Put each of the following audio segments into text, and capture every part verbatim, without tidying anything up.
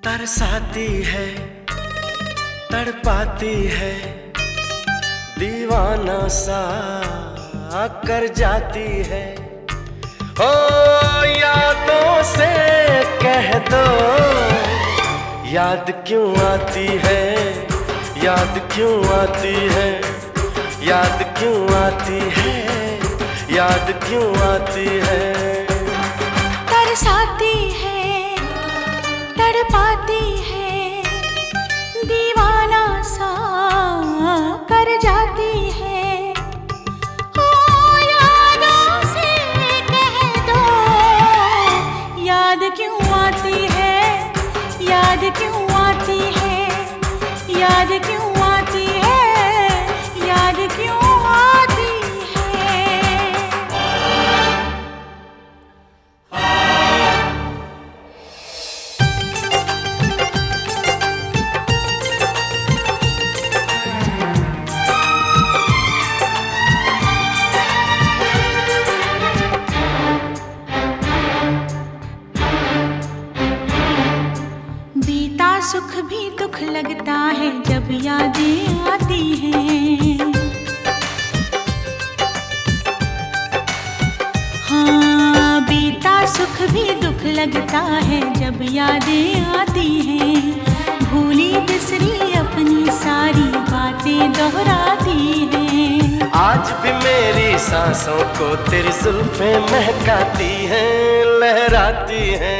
तरसाती है, तड़पाती है, दीवाना सा कर जाती है। ओ यादों से कह दो, याद क्यों आती है, याद क्यों आती है, याद क्यों आती है, याद क्यों आती है। तरसाती है, तड़पाती है, दीवाना सा कर जाती है। ओ यादों से कह दो, याद क्यों आती है, याद क्यों आती है, याद क्यों आती है, याद क्यों आती है। बीता सुख भी दुख लगता है जब यादें आती हैं। हाँ, बीता सुख भी दुख लगता है जब यादें आती हैं। भूली बिसरी अपनी सारी बातें दोहराती हैं। आज भी मेरी सांसों को तेरी जुल्फें महकाती हैं, लहराती हैं,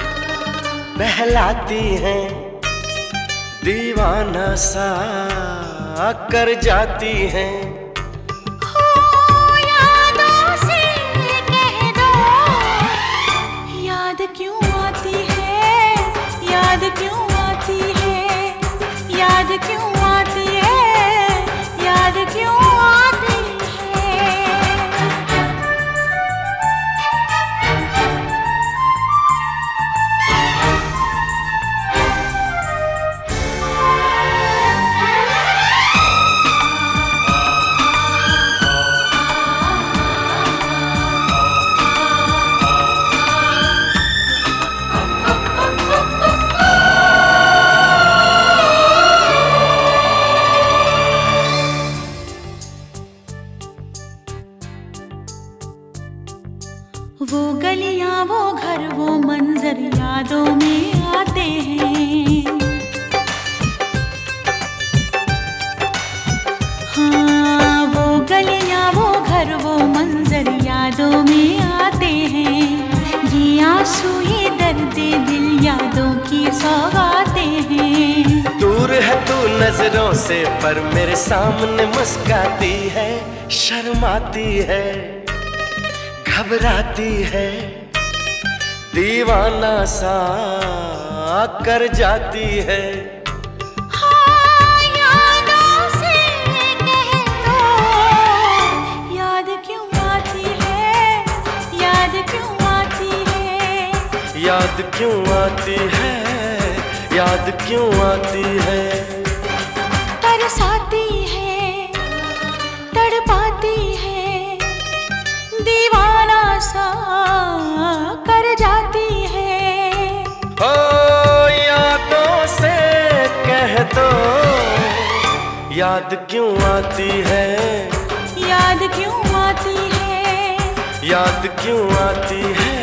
बहलाती हैं, दीवाना सा कर जाती हैं। हो यादों से कह दो, याद क्यों आती है, याद क्यों आती है, याद क्यों आती है, याद क्यों आती है। वो गलियां, वो घर, वो मंजर यादों में आते हैं। हाँ, वो गलियां, वो घर, वो मंजर यादों में आते हैं। ये आंसू, ये दर्द दिल यादों की सौगातें हैं। दूर है तू नजरों से पर मेरे सामने मुस्काती है, शर्माती है, घबराती है, दीवाना सा कर जाती है। हाँ, यादों से कह दो, याद क्यों आती है, याद क्यों आती है, याद क्यों आती है, याद क्यों आती है। तरसाती है, तड़पाती है, दीवाना सा कर जाती है। ओ यादों से कह दो, याद क्यों आती है, याद क्यों आती है, याद क्यों आती है,